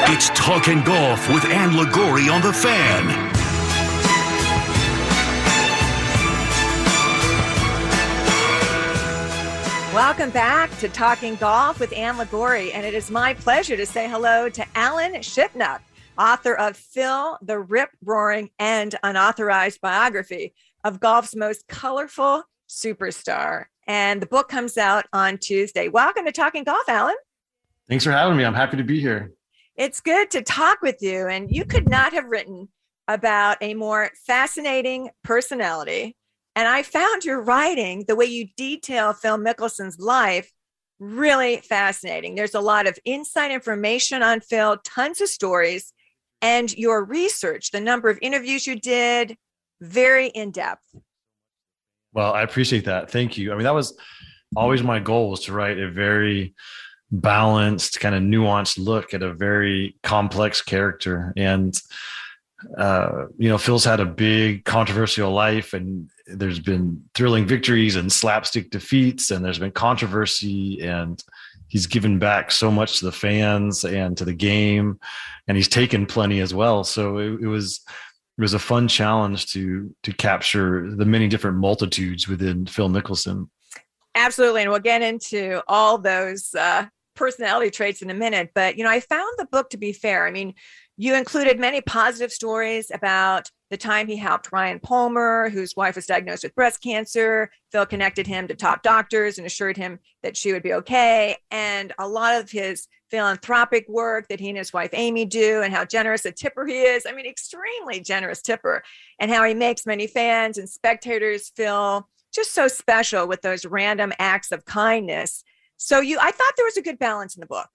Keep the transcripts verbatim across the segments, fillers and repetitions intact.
It's Talking Golf with Ann Liguori on The Fan. Welcome back to Talking Golf with Ann Liguori, and it is my pleasure to say hello to Alan Shipnuck, author of Phil, the Rip-Roaring and Unauthorized Biography of Golf's Most Colorful Superstar. And the book comes out on Tuesday. Welcome to Talking Golf, Alan. Thanks for having me. I'm happy to be here. It's good to talk with you. And you could not have written about a more fascinating personality. And I found your writing, the way you detail Phil Mickelson's life, really fascinating. There's a lot of inside information on Phil, tons of stories, and your research, the number of interviews you did, very in-depth. Well, I appreciate that. Thank you. I mean, that was always my goal, was to write a very balanced, kind of nuanced look at a very complex character. And, uh, you know, Phil's had a big controversial life, and there's been thrilling victories and slapstick defeats, and there's been controversy, and he's given back so much to the fans and to the game, and he's taken plenty as well. So it, it was, it was a fun challenge to, to capture the many different multitudes within Phil Mickelson. Absolutely. And we'll get into all those, uh, personality traits in a minute, but, you know, I found the book to be fair. I mean, you included many positive stories about the time he helped Ryan Palmer, whose wife was diagnosed with breast cancer. Phil connected him to top doctors and assured him that she would be okay. And a lot of his philanthropic work that he and his wife Amy do, and how generous a tipper he is. I mean, extremely generous tipper, and how he makes many fans and spectators feel just so special with those random acts of kindness. So you, I thought there was a good balance in the book.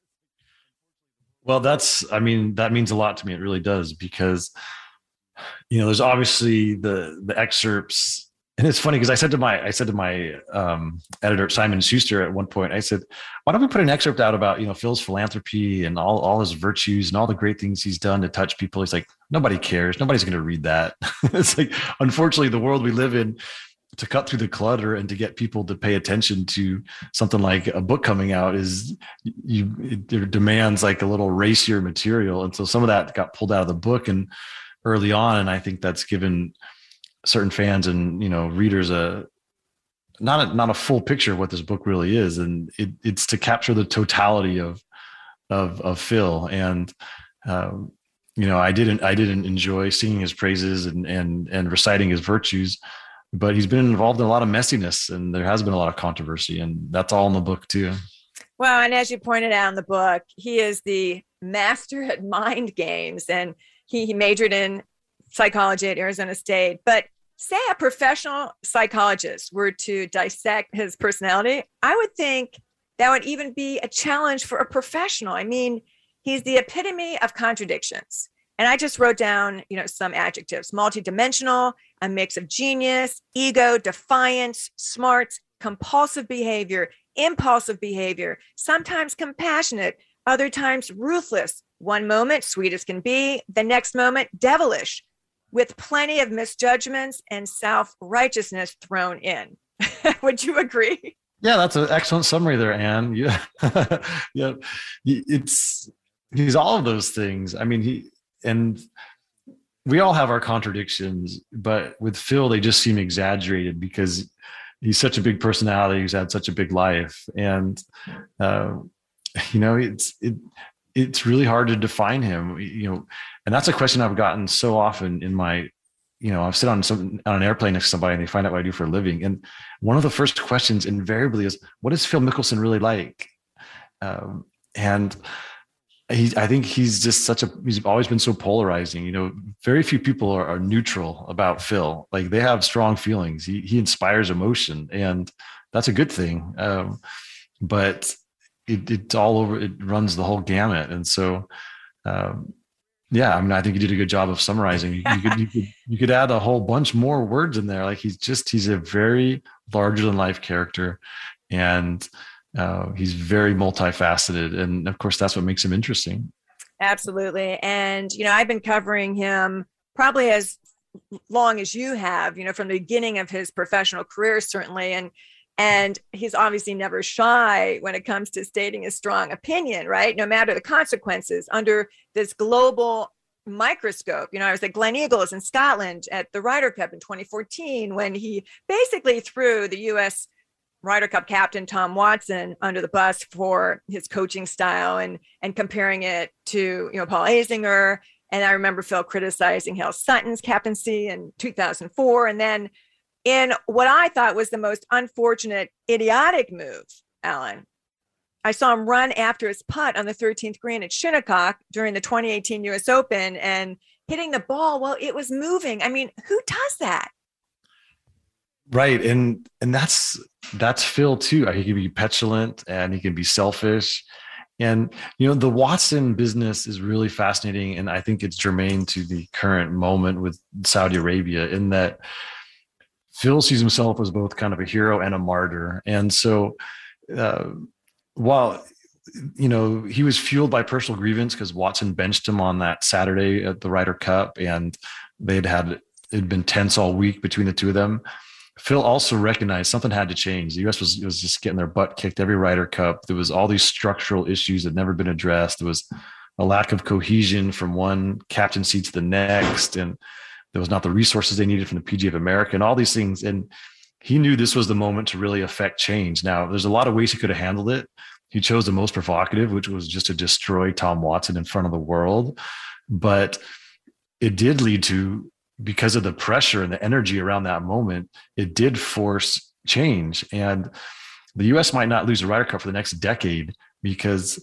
Well, that's, I mean, that means a lot to me. It really does, because, you know, there's obviously the, the excerpts, and it's funny because I said to my, I said to my um, editor, Simon Schuster, at one point, I said, why don't we put an excerpt out about, you know, Phil's philanthropy and all, all his virtues and all the great things he's done to touch people. He's like, nobody cares. Nobody's going to read that. It's like, unfortunately, the world we live in, to cut through the clutter and to get people to pay attention to something like a book coming out, is you, it demands like a little racier material. And so some of that got pulled out of the book and early on. And I think that's given certain fans and, you know, readers a, not a, not a full picture of what this book really is. And it, it's to capture the totality of, of, of Phil. And, um, you know, I didn't, I didn't enjoy singing his praises and, and, and reciting his virtues, but he's been involved in a lot of messiness, and there has been a lot of controversy, and that's all in the book too. Well, and as you pointed out in the book, he is the master at mind games, and he, he majored in psychology at Arizona State. But say a professional psychologist were to dissect his personality, I would think that would even be a challenge for a professional. I mean, he's the epitome of contradictions. And I just wrote down, you know, some adjectives: multidimensional, a mix of genius, ego, defiance, smarts, compulsive behavior, impulsive behavior, sometimes compassionate, other times ruthless. One moment, sweet as can be, the next moment, devilish, with plenty of misjudgments and self-righteousness thrown in. Would you agree? Yeah, that's an excellent summary there, Anne. Yeah, yeah, it's, he's all of those things. I mean, he, and we all have our contradictions, but with Phil, they just seem exaggerated because he's such a big personality. He's had such a big life. And, uh, you know, it's, it, it's really hard to define him, you know, and that's a question I've gotten so often in my, you know, I've sit on some, on an airplane next to somebody and they find out what I do for a living. And one of the first questions invariably is, what is Phil Mickelson really like? Um, and He, I think he's just such a, he's always been so polarizing. You know, very few people are, are neutral about Phil. Like, they have strong feelings. He he inspires emotion, and that's a good thing. Um, but it, it's all over, it runs the whole gamut. And so, um, yeah, I mean, I think you did a good job of summarizing. You, you could, you could, you could add a whole bunch more words in there. Like, he's just, he's a very larger than life character. And Uh, he's very multifaceted. And of course, that's what makes him interesting. Absolutely. And, you know, I've been covering him probably as long as you have, you know, from the beginning of his professional career, certainly. And, And he's obviously never shy when it comes to stating a strong opinion, right? No matter the consequences under this global microscope. You know, I was at Glen Eagles in Scotland at the Ryder Cup in twenty fourteen when he basically threw the U S Ryder Cup captain Tom Watson under the bus for his coaching style and and comparing it to, you know, Paul Azinger. And I remember Phil criticizing Hale Sutton's captaincy in two thousand four. And then in what I thought was the most unfortunate, idiotic move, Alan, I saw him run after his putt on the thirteenth green at Shinnecock during the twenty eighteen U S Open and hitting the ball while it was moving. I mean, who does that? Right. And and that's that's Phil too. He can be petulant and he can be selfish. And, you know, the Watson business is really fascinating. And I think it's germane to the current moment with Saudi Arabia in that Phil sees himself as both kind of a hero and a martyr. And so uh, while, you know, he was fueled by personal grievance because Watson benched him on that Saturday at the Ryder Cup and they'd had, it'd been tense all week between the two of them. Phil also recognized something had to change. The U S was, was just getting their butt kicked every Ryder Cup. There was all these structural issues that had never been addressed. There was a lack of cohesion from one captaincy to the next. And there was not the resources they needed from the P G A of America and all these things. And he knew this was the moment to really affect change. Now, there's a lot of ways he could have handled it. He chose the most provocative, which was just to destroy Tom Watson in front of the world. But it did lead to, because of the pressure and the energy around that moment, it did force change. And the U S might not lose a Ryder Cup for the next decade because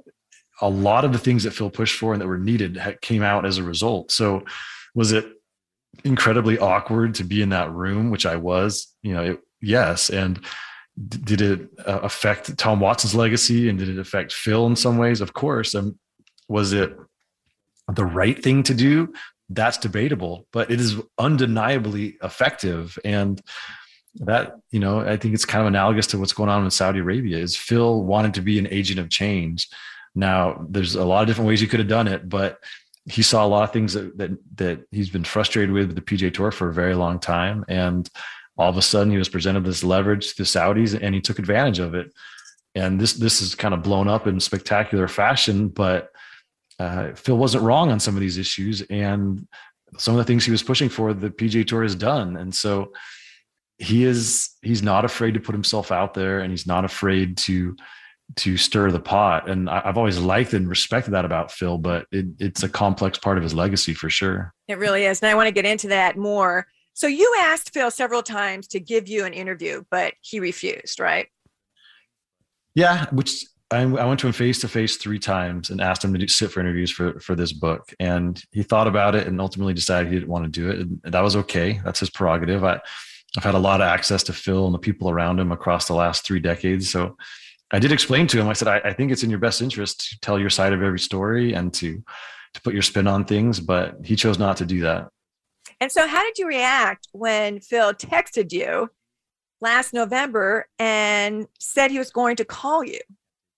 a lot of the things that Phil pushed for and that were needed came out as a result. So was it incredibly awkward to be in that room, which I was, you know, it, yes. And d- did it uh, affect Tom Watson's legacy and did it affect Phil in some ways? Of course. Um, was it the right thing to do? That's debatable, but it is undeniably effective. And that, you know, I think it's kind of analogous to what's going on in Saudi Arabia is Phil wanted to be an agent of change. Now there's a lot of different ways he could have done it, but he saw a lot of things that, that, that he's been frustrated with with the P G A Tour for a very long time. And all of a sudden he was presented this leverage to the Saudis and he took advantage of it. And this, this is kind of blown up in spectacular fashion, but uh, Phil wasn't wrong on some of these issues. And some of the things he was pushing for, the P G A Tour has done. And so he is, he's not afraid to put himself out there and he's not afraid to, to stir the pot. And I've always liked and respected that about Phil, but it, it's a complex part of his legacy for sure. It really is. And I want to get into that more. So you asked Phil several times to give you an interview, but he refused, right? Yeah, which I, I went to him face to face three times and asked him to do, sit for interviews for, for this book. And he thought about it and ultimately decided he didn't want to do it. And that was okay. That's his prerogative. I, I've had a lot of access to Phil and the people around him across the last three decades. So I did explain to him, I said, I, I think it's in your best interest to tell your side of every story and to, to put your spin on things, but he chose not to do that. And so how did you react when Phil texted you last November and said he was going to call you?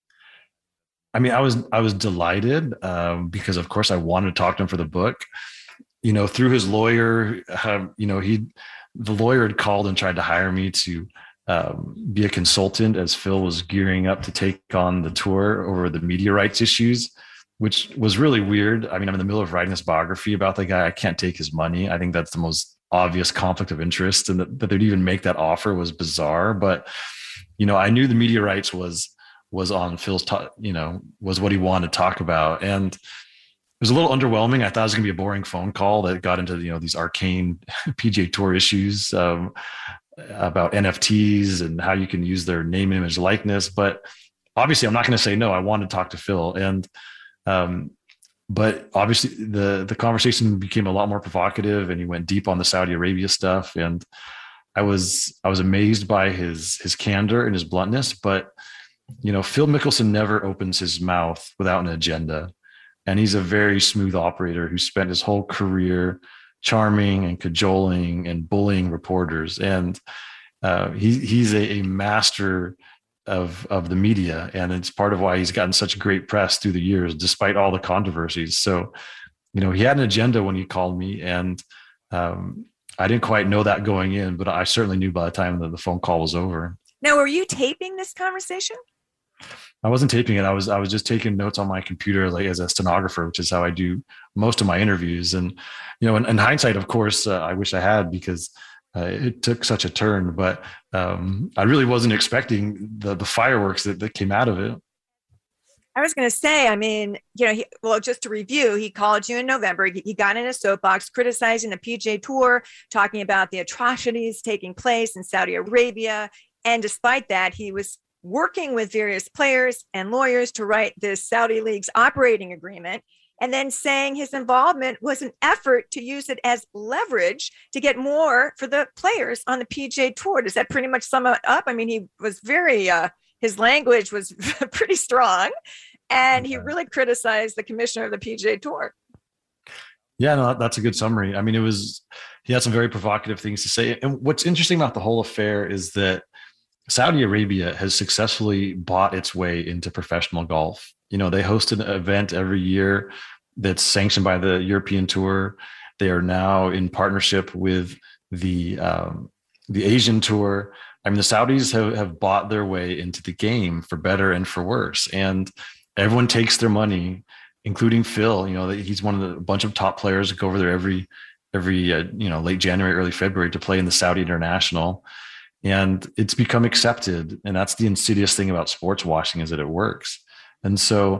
I mean, I was, I was delighted um, because of course I wanted to talk to him for the book, you know, through his lawyer, uh, you know, he, the lawyer had called and tried to hire me to um, be a consultant as Phil was gearing up to take on the tour over the media rights issues, which was really weird. I mean, I'm in the middle of writing this biography about the guy. I can't take his money. I think that's the most obvious conflict of interest, and that, that they'd even make that offer was bizarre. But, you know, I knew the media rights was, was on Phil's, to, you know, was what he wanted to talk about. And it was a little underwhelming. I thought it was gonna be a boring phone call that got into, you know, these arcane P G A Tour issues um, about N F Ts and how you can use their name, image, likeness. But obviously I'm not going to say no. I wanted to talk to Phil. And, um, but obviously the, the conversation became a lot more provocative and he went deep on the Saudi Arabia stuff. And I was, I was amazed by his, his candor and his bluntness, but you know, Phil Mickelson never opens his mouth without an agenda. And he's a very smooth operator who spent his whole career charming and cajoling and bullying reporters. And uh, he, he's a, a master of, of the media. And it's part of why he's gotten such great press through the years, despite all the controversies. So, you know, he had an agenda when he called me, and um, I didn't quite know that going in, but I certainly knew by the time that the phone call was over. Now, were you taping this conversation? I wasn't taping it. I was I was just taking notes on my computer, like as a stenographer, which is how I do most of my interviews. And you know, in, in hindsight, of course, uh, I wish I had, because uh, it took such a turn. But um, I really wasn't expecting the the fireworks that, that came out of it. I was going to say, I mean, you know, he, well, just to review, he called you in November. He, he got in a soapbox criticizing the P G A Tour, talking about the atrocities taking place in Saudi Arabia. And despite that, he was working with various players and lawyers to write this Saudi League's operating agreement, and then saying his involvement was an effort to use it as leverage to get more for the players on the P G A Tour. Does that pretty much sum it up? I mean, he was very, uh, his language was pretty strong, and he really criticized the commissioner of the P G A Tour. Yeah, no, that's a good summary. I mean, it was, he had some very provocative things to say. And what's interesting about the whole affair is that Saudi Arabia has successfully bought its way into professional golf. You know, they host an event every year that's sanctioned by the European Tour. They are now in partnership with the um, the Asian Tour. I mean, the Saudis have, have bought their way into the game for better and for worse. And everyone takes their money, including Phil. You know, he's one of the a bunch of top players that go over there every every uh, you know late January, early February to play in the Saudi International. And it's become accepted. And that's the insidious thing about sports washing, is that it works. And so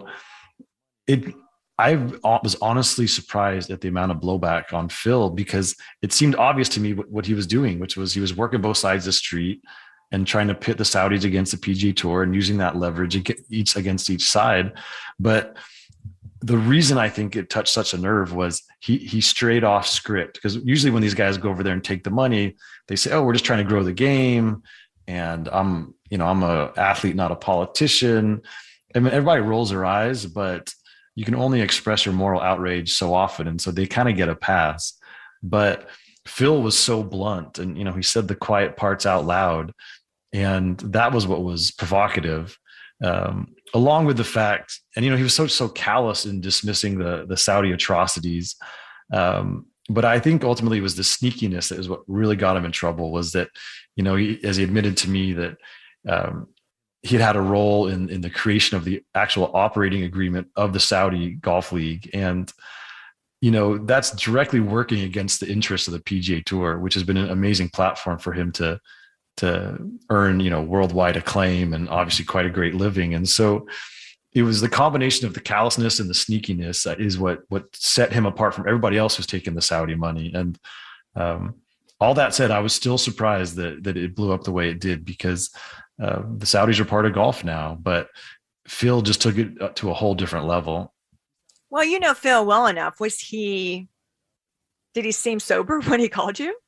it, I was honestly surprised at the amount of blowback on Phil, because it seemed obvious to me what, what he was doing, which was he was working both sides of the street and trying to pit the Saudis against the P G A Tour and using that leverage each against each side. But the reason I think it touched such a nerve was he he strayed off script, because usually when these guys go over there and take the money, they say, oh, we're just trying to grow the game. And I'm, you know, I'm a athlete, not a politician. I mean, everybody rolls their eyes, but you can only express your moral outrage so often. And so they kind of get a pass. But Phil was so blunt, and, you know, he said the quiet parts out loud. And that was what was provocative. Um, along with the fact, and, you know, he was so, so callous in dismissing the, the Saudi atrocities. Um, but I think ultimately it was the sneakiness that is what really got him in trouble, was that, you know, he, as he admitted to me that um, he had had a role in, in the creation of the actual operating agreement of the Saudi Golf League. And, you know, that's directly working against the interests of the P G A Tour, which has been an amazing platform for him to, to earn, you know, worldwide acclaim and obviously quite a great living. And so it was the combination of the callousness and the sneakiness that is what, what set him apart from everybody else who's taking the Saudi money. And um, all that said, I was still surprised that, that it blew up the way it did, because uh, the Saudis are part of golf now, but Phil just took it to a whole different level. Well, you know Phil well enough. Was he, did he seem sober when he called you?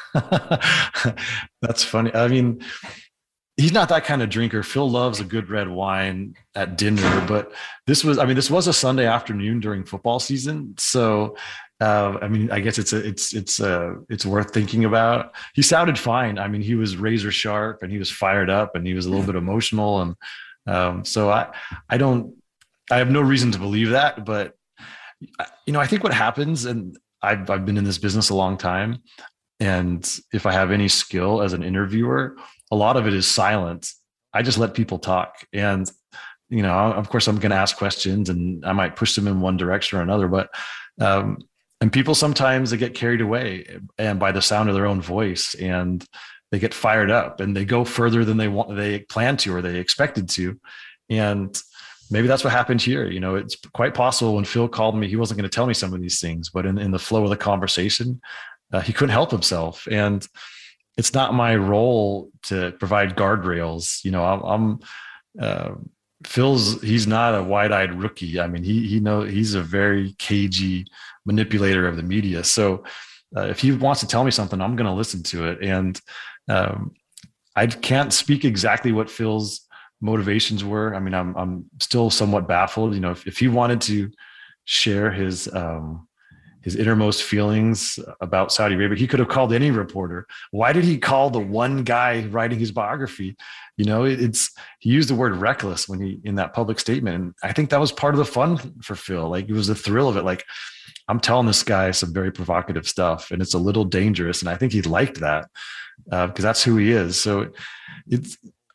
That's funny. I mean, he's not that kind of drinker. Phil loves a good red wine at dinner, but this was, I mean, this was a Sunday afternoon during football season. So, uh, I mean, I guess it's a, it's, it's uh it's worth thinking about. He sounded fine. I mean, he was razor sharp and he was fired up and he was a little bit emotional. And um, so I, I don't, I have no reason to believe that, but you know, I think what happens, and I've, I've been in this business a long time, and if I have any skill as an interviewer, a lot of it is silence. I just let people talk. And, you know, of course I'm going to ask questions and I might push them in one direction or another, but, um, and people sometimes they get carried away and by the sound of their own voice, and they get fired up and they go further than they want, they plan to, or they expected to. And maybe that's what happened here. You know, it's quite possible when Phil called me, he wasn't going to tell me some of these things, but in, in the flow of the conversation, uh, he couldn't help himself. And it's not my role to provide guardrails. You know, I'm, I'm uh, Phil's, he's not a wide-eyed rookie. I mean, he, he know he's a very cagey manipulator of the media. So uh, if he wants to tell me something, I'm going to listen to it. And um, I can't speak exactly what Phil's motivations were. I mean, I'm, I'm still somewhat baffled. You know, if, if he wanted to share his, um, his innermost feelings about Saudi Arabia, he could have called any reporter. Why did he call the one guy writing his biography? You know, it, it's, he used the word reckless when he, in that public statement. And I think that was part of the fun for Phil. Like, it was the thrill of it. Like, I'm telling this guy some very provocative stuff and it's a little dangerous. And I think he liked that uh, because that's who he is. So it's,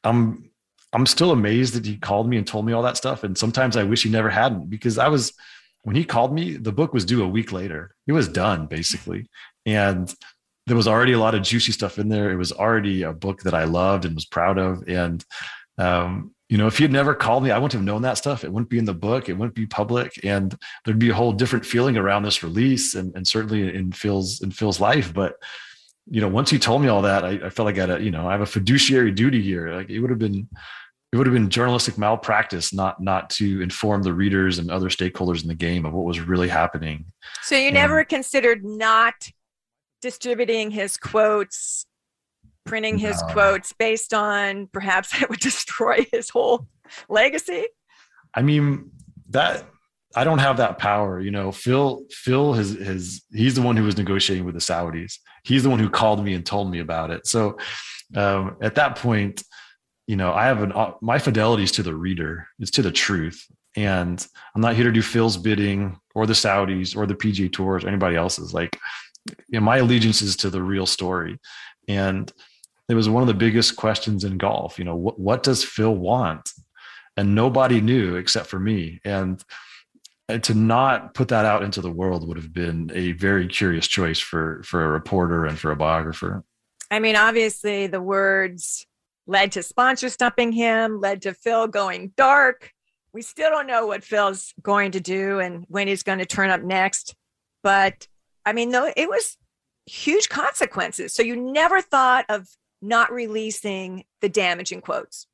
I'm I'm still amazed that he called me and told me all that stuff. And sometimes I wish he never hadn't, because I was, when he called me, the book was due a week later. It was done basically. And there was already a lot of juicy stuff in there. It was already a book that I loved and was proud of. And, um, you know, if he had never called me, I wouldn't have known that stuff. It wouldn't be in the book. It wouldn't be public. And there'd be a whole different feeling around this release, and, and certainly in Phil's, in Phil's life. But, you know, once he told me all that, I, I felt like I had a, you know, I have a fiduciary duty here. Like it would have been, it would have been journalistic malpractice not not to inform the readers and other stakeholders in the game of what was really happening. So you and, never considered not distributing his quotes, printing his no. quotes based on perhaps it would destroy his whole legacy? I mean, that I don't have that power. You know, Phil, Phil has, has, he's the one who was negotiating with the Saudis. He's the one who called me and told me about it. So um, at that point, you know, I have an, my fidelity is to the reader, it's to the truth. And I'm not here to do Phil's bidding or the Saudis or the P G A Tours or anybody else's. Like, you know, my allegiance is to the real story. And it was one of the biggest questions in golf. You know, what, what does Phil want? And nobody knew except for me. And, and to not put that out into the world would have been a very curious choice for, for a reporter and for a biographer. I mean, obviously the words led to sponsor stumping him, led to Phil going dark. We still don't know what Phil's going to do and when he's going to turn up next. But I mean, though, it was huge consequences. So you never thought of not releasing the damaging quotes?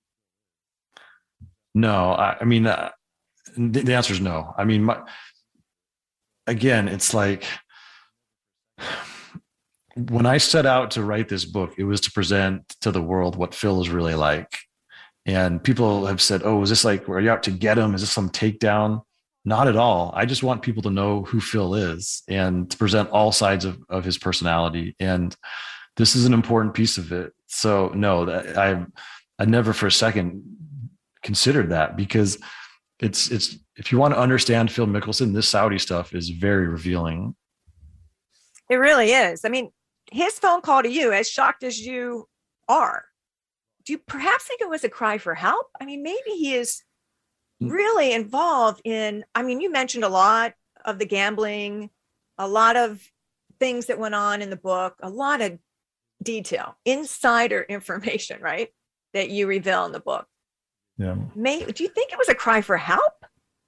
No, I, I mean, uh, the, the answer is no. I mean, my, again, it's like, when I set out to write this book, it was to present to the world what Phil is really like. And people have said, oh, is this like, are you out to get him? Is this some takedown? Not at all. I just want people to know who Phil is and to present all sides of, of his personality. And this is an important piece of it. So no, that I, I never for a second considered that, because it's, it's, if you want to understand Phil Mickelson, this Saudi stuff is very revealing. It really is. I mean, his phone call to you, as shocked as you are, do you perhaps think it was a cry for help? I mean, maybe he is really involved in, I mean, you mentioned a lot of the gambling, a lot of things that went on in the book, a lot of detail, insider information, right? That you reveal in the book. Yeah. May, do you think it was a cry for help?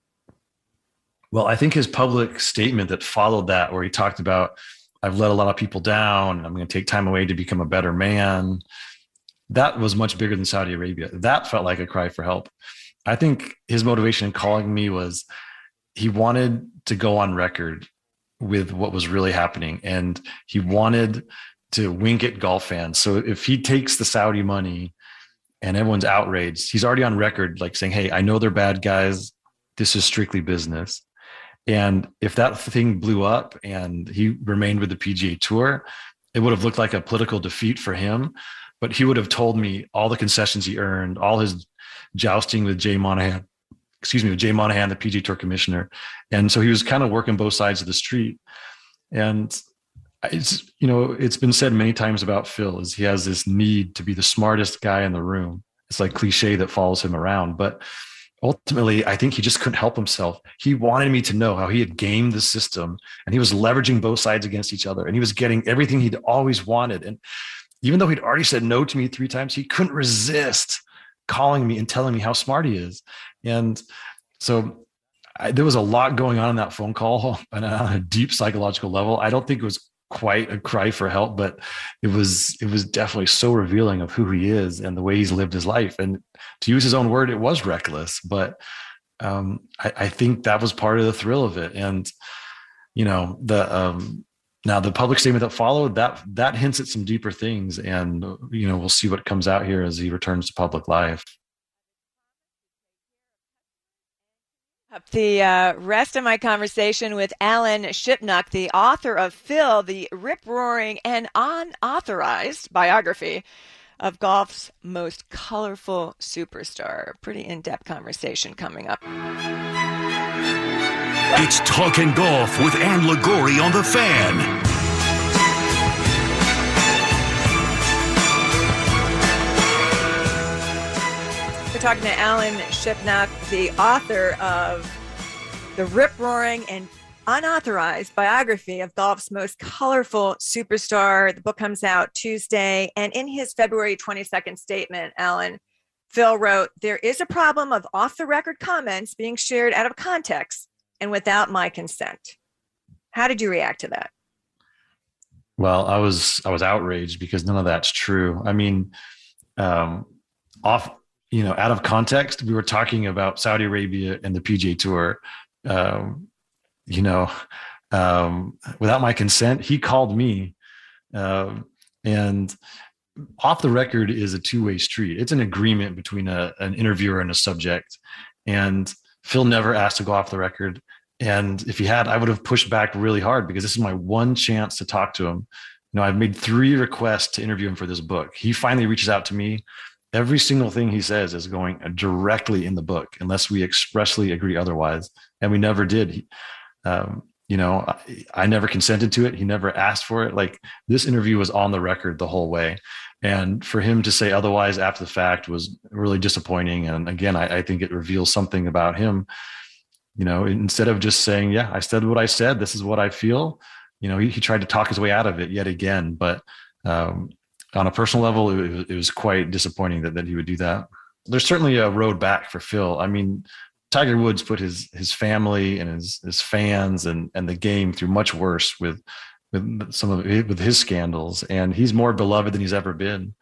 Well, I think his public statement that followed that, where he talked about, I've let a lot of people down, I'm going to take time away to become a better man, that was much bigger than Saudi Arabia. That felt like a cry for help. I think his motivation in calling me was he wanted to go on record with what was really happening. And he wanted to wink at golf fans. So if he takes the Saudi money and everyone's outraged, he's already on record, like saying, hey, I know they're bad guys. This is strictly business. And if that thing blew up and he remained with the P G A Tour, it would have looked like a political defeat for him. But he would have told me all the concessions he earned, all his jousting with Jay Monahan, excuse me, with Jay Monahan, the P G A Tour commissioner. And so he was kind of working both sides of the street. And it's, you know, it's been said many times about Phil is he has this need to be the smartest guy in the room. It's like cliche that follows him around. But ultimately, I think he just couldn't help himself. He wanted me to know how he had gamed the system and he was leveraging both sides against each other. And he was getting everything he'd always wanted. And even though he'd already said no to me three times, he couldn't resist calling me and telling me how smart he is. And so I, there was a lot going on in that phone call and on a deep psychological level. I don't think it was quite a cry for help, but it was, it was definitely so revealing of who he is and the way he's lived his life. And to use his own word, it was reckless, but um, I, I think that was part of the thrill of it. And, you know, the, um, now the public statement that followed, that, that hints at some deeper things. And, you know, we'll see what comes out here as he returns to public life. The uh, rest of my conversation with Alan Shipnuck, the author of Phil, the rip-roaring and unauthorized biography of golf's most colorful superstar. Pretty in-depth conversation coming up. It's Talkin' Golf with Ann Liguori on The Fan. talking to Alan Shipnuck, the author of the rip-roaring and unauthorized biography of golf's most colorful superstar. The book comes out Tuesday. And in his February twenty-second statement, Alan, Phil wrote, "There is a problem of off-the-record comments being shared out of context and without my consent." How did you react to that? Well, I was I was outraged because none of that's true. I mean, um, off, you know, out of context, we were talking about Saudi Arabia and the P G A Tour. Um, you know, um, without my consent, he called me, uh, and off the record is a two-way street. It's an agreement between a, an interviewer and a subject. And Phil never asked to go off the record. And if he had, I would have pushed back really hard because this is my one chance to talk to him. You know, I've made three requests to interview him for this book. He finally reaches out to me. Every single thing he says is going directly in the book, unless we expressly agree otherwise. And we never did. He, um, you know, I, I never consented to it. He never asked for it. Like, this interview was on the record the whole way. And for him to say otherwise after the fact was really disappointing. And again, I, I think it reveals something about him. You know, instead of just saying, yeah, I said what I said, this is what I feel, you know, he, he tried to talk his way out of it yet again. But um, on a personal level, it, was- it was quite disappointing that, that he would do that. There's certainly a road back for Phil. I mean, Tiger Woods put his his family and his his fans and and the game through much worse with with some of it, with his scandals, and he's more beloved than he's ever been.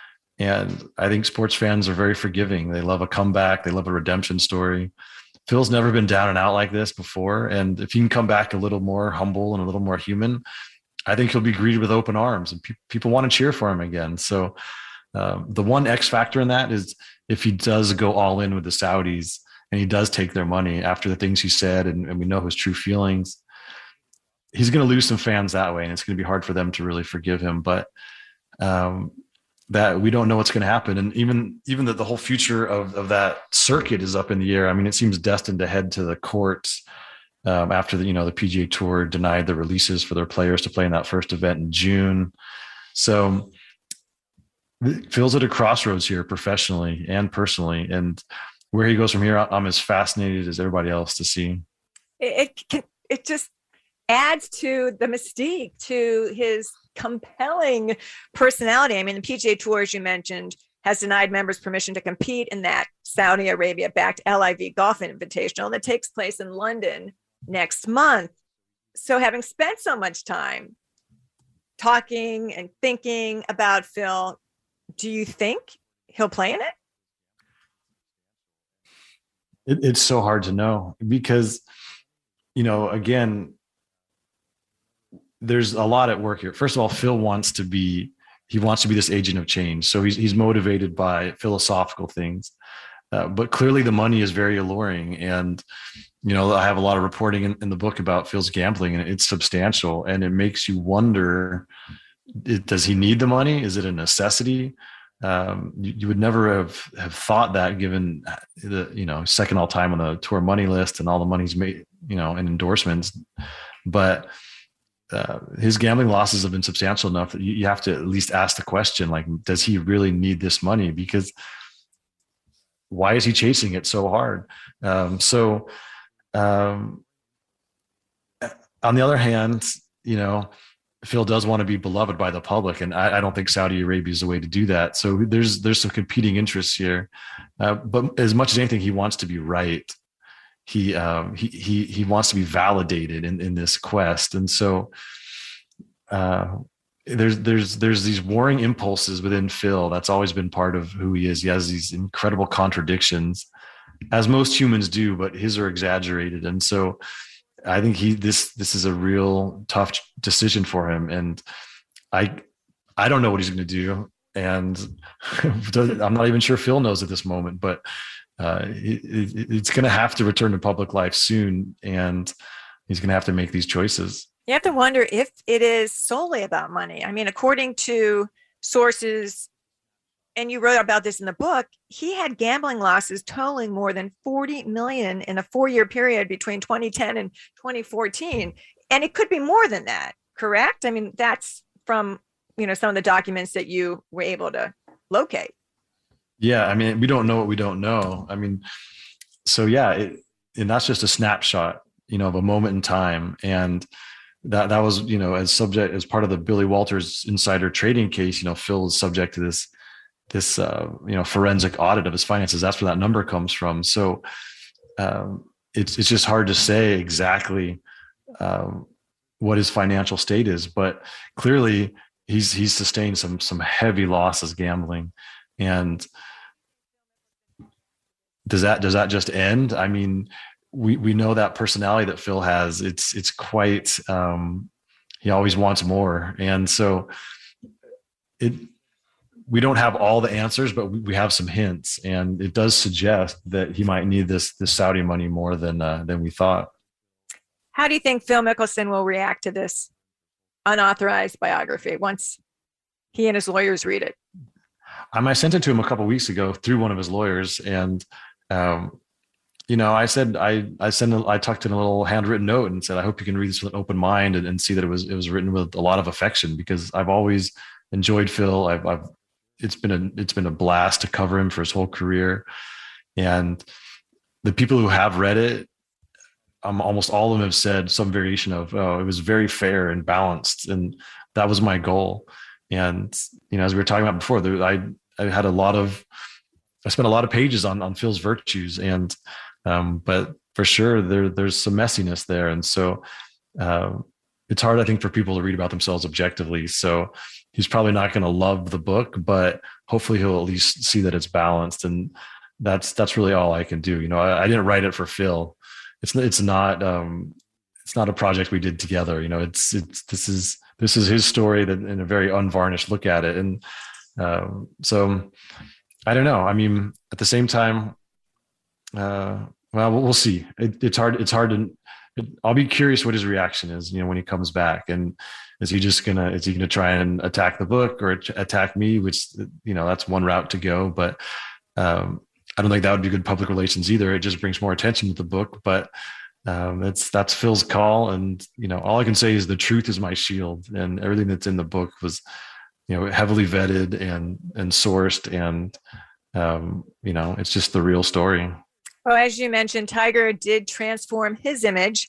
And I think sports fans are very forgiving. They love a comeback. They love a redemption story. Phil's never been down and out like this before. And if he can come back a little more humble and a little more human, I think he'll be greeted with open arms and pe- people want to cheer for him again. So uh, the one X factor in that is if he does go all in with the Saudis and he does take their money after the things he said, and, and we know his true feelings, he's going to lose some fans that way. And it's going to be hard for them to really forgive him. But um, that we don't know what's going to happen. And even, even that the whole future of, of that circuit is up in the air. I mean, it seems destined to head to the courts um, after the, you know, the P G A Tour denied the releases for their players to play in that first event in June. So it feels at a crossroads here professionally and personally. And where he goes from here, I'm as fascinated as everybody else to see. It, it can, it just adds to the mystique, to his compelling personality. I mean, the P G A Tour, as you mentioned, has denied members permission to compete in that Saudi Arabia-backed L I V Golf Invitational that takes place in London next month. So having spent so much time talking and thinking about Phil, do you think he'll play in it? it it's so hard to know because, you know, again, there's a lot at work here. First of all, Phil wants to be, he wants to be this agent of change. So he's, he's motivated by philosophical things, uh, but clearly the money is very alluring. And, you know, I have a lot of reporting in, in the book about Phil's gambling, and it's substantial. And it makes you wonder, it, does he need the money? Is it a necessity? Um, you, you would never have, have thought that, given the, you know, second all time on the tour money list and all the money's made, you know, and endorsements. But Uh, his gambling losses have been substantial enough that you, you have to at least ask the question, like, does he really need this money? Because why is he chasing it so hard? Um, so um, on the other hand, you know, Phil does want to be beloved by the public, and I, I don't think Saudi Arabia is the way to do that. So there's there's some competing interests here. Uh, but as much as anything, he wants to be right. He, um, he, he, he wants to be validated in, in this quest. And so, uh, there's, there's, there's these warring impulses within Phil. That's always been part of who he is. He has these incredible contradictions, as most humans do, but his are exaggerated. And so I think he, this, this is a real tough decision for him. And I, I don't know what he's going to do. And I'm not even sure Phil knows at this moment, but Uh, it, it, it's going to have to return to public life soon, and he's going to have to make these choices. You have to wonder if it is solely about money. I mean, according to sources, and you wrote about this in the book, he had gambling losses totaling more than forty million in a four-year period between twenty ten and twenty fourteen. And it could be more than that, correct? I mean, that's from, you know, some of the documents that you were able to locate. Yeah. I mean, we don't know what we don't know. I mean, so yeah, it, and that's just a snapshot, you know, of a moment in time. And that, that was, you know, as subject, as part of the Billy Walters insider trading case, you know, Phil is subject to this, this, uh, you know, forensic audit of his finances. That's where that number comes from. So um, it's, it's just hard to say exactly um, what his financial state is, but clearly he's, he's sustained some, some heavy losses gambling. And does that, does that just end? I mean, we, we know that personality that Phil has, it's, it's quite, um, he always wants more. And so it, we don't have all the answers, but we, we have some hints, and it does suggest that he might need this, this Saudi money more than, uh, than we thought. How do you think Phil Mickelson will react to this unauthorized biography once he and his lawyers read it? Um, I sent it to him a couple of weeks ago through one of his lawyers, and um, you know, I said I I sent a, I tucked in a little handwritten note and said, I hope you can read this with an open mind and, and see that it was it was written with a lot of affection, because I've always enjoyed Phil. I've, I've it's been a it's been a blast to cover him for his whole career, and the people who have read it, um, almost all of them have said some variation of, oh, it was very fair and balanced, and that was my goal. And you know, as we were talking about before, there, I I had a lot of I spent a lot of pages on on Phil's virtues, and um, but for sure there there's some messiness there, and so uh, it's hard, I think, for people to read about themselves objectively. So he's probably not going to love the book, but hopefully he'll at least see that it's balanced, and that's that's really all I can do. You know, I, I didn't write it for Phil. It's it's not um, it's not a project we did together. You know, it's it's this is this is his story, that in a very unvarnished look at it, and um, so I don't know. I mean, at the same time, uh, well, we'll see. It, it's hard. It's hard to. It, I'll be curious what his reaction is. You know, when he comes back, and is he just gonna is he gonna try and attack the book or attack me? Which, you know, that's one route to go, but um, I don't think that would be good public relations either. It just brings more attention to the book, but. Um, it's that's Phil's call, and you know, all I can say is the truth is my shield, and everything that's in the book was, you know, heavily vetted and and sourced, and um, you know, it's just the real story. Well, as you mentioned, Tiger did transform his image,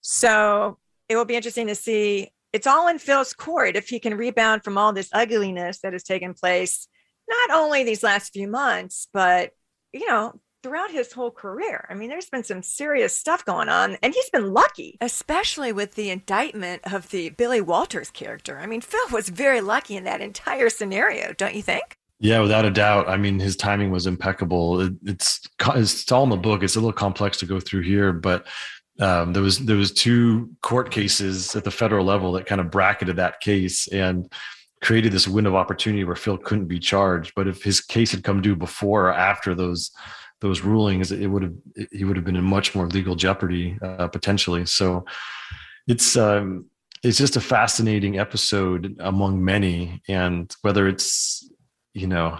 so it will be interesting to see. It's all in Phil's court if he can rebound from all this ugliness that has taken place, not only these last few months, but you know, throughout his whole career. I mean, there's been some serious stuff going on, and he's been lucky, especially with the indictment of the Billy Walters character. I mean, Phil was very lucky in that entire scenario, don't you think? Yeah, without a doubt. I mean, his timing was impeccable. It, it's it's all in the book. It's a little complex to go through here, but um, there was there was two court cases at the federal level that kind of bracketed that case and created this window of opportunity where Phil couldn't be charged. But if his case had come due before or after those those rulings, it would have, he would have been in much more legal jeopardy, uh, potentially. So it's, um, it's just a fascinating episode among many. And whether it's, you know,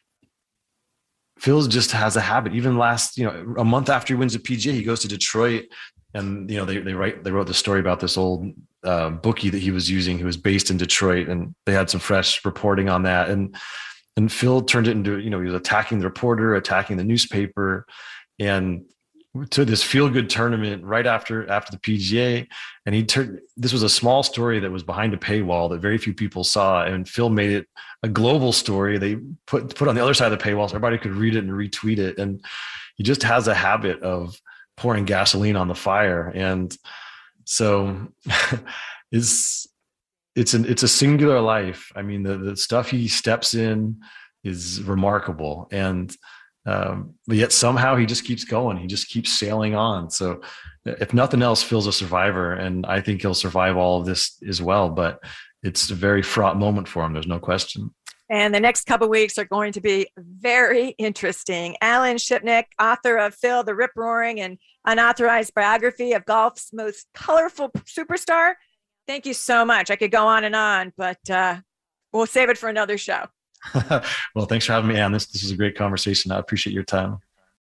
Phil just has a habit, even last, you know, a month after he wins the P G A, he goes to Detroit, and, you know, they, they write, they wrote the story about this old uh, bookie that he was using, who was based in Detroit, and they had some fresh reporting on that. And, And Phil turned it into, you know, he was attacking the reporter, attacking the newspaper, and to this feel-good tournament right after after the P G A. And he turned, this was a small story that was behind a paywall that very few people saw, and Phil made it a global story. They put put on the other side of the paywall so everybody could read it and retweet it. And he just has a habit of pouring gasoline on the fire. And so is It's an it's a singular life. I mean, the, the stuff he steps in is remarkable, and um, but yet somehow he just keeps going. He just keeps sailing on. So, if nothing else, Phil's a survivor, and I think he'll survive all of this as well. But it's a very fraught moment for him. There's no question. And the next couple of weeks are going to be very interesting. Alan Shipnick, author of Phil, the Rip-Roaring and Unauthorized Biography of Golf's Most Colorful Superstar. Thank you so much. I could go on and on, but uh, we'll save it for another show. Well, thanks for having me, Ann. This, this was a great conversation. I appreciate your time.